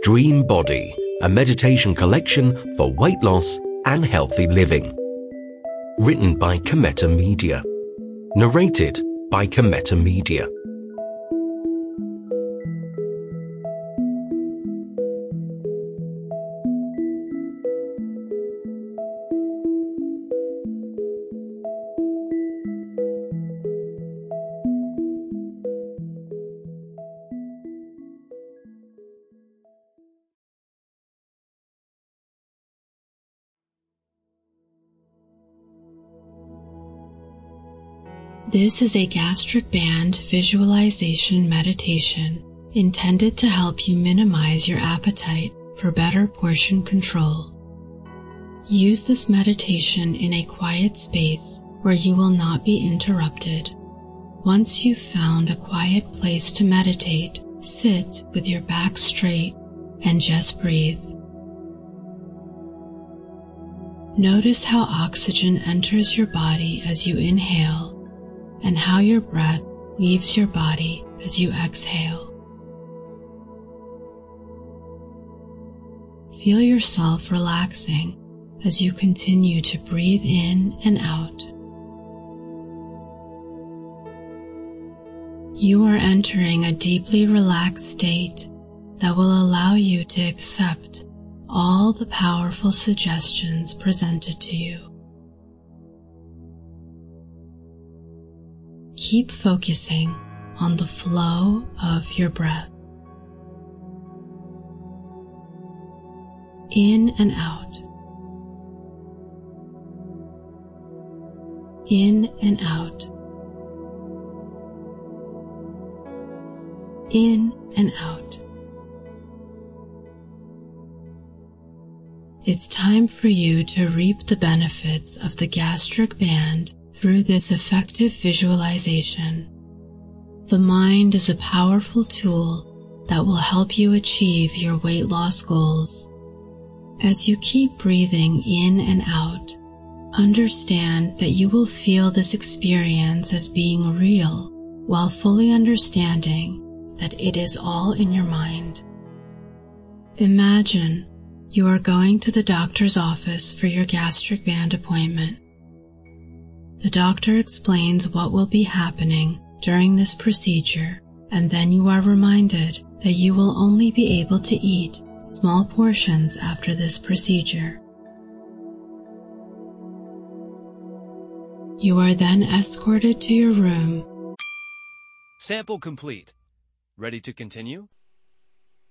Dream Body, a meditation collection for weight loss and healthy living. Written by Cometa Media. Narrated by Cometa Media. This is a gastric band visualization meditation intended to help you minimize your appetite for better portion control. Use this meditation in a quiet space where you will not be interrupted. Once you've found a quiet place to meditate, sit with your back straight and just breathe. Notice how oxygen enters your body as you inhale and how your breath leaves your body as you exhale. Feel yourself relaxing as you continue to breathe in and out. You are entering a deeply relaxed state that will allow you to accept all the powerful suggestions presented to you. Keep focusing on the flow of your breath. In and out. In and out. In and out. It's time for you to reap the benefits of the gastric band through this effective visualization. The mind is a powerful tool that will help you achieve your weight loss goals. As you keep breathing in and out, understand that you will feel this experience as being real while fully understanding that it is all in your mind. Imagine you are going to the doctor's office for your gastric band appointment. The doctor explains what will be happening during this procedure, and then you are reminded that you will only be able to eat small portions after this procedure. You are then escorted to your room. Sample complete. Ready to continue?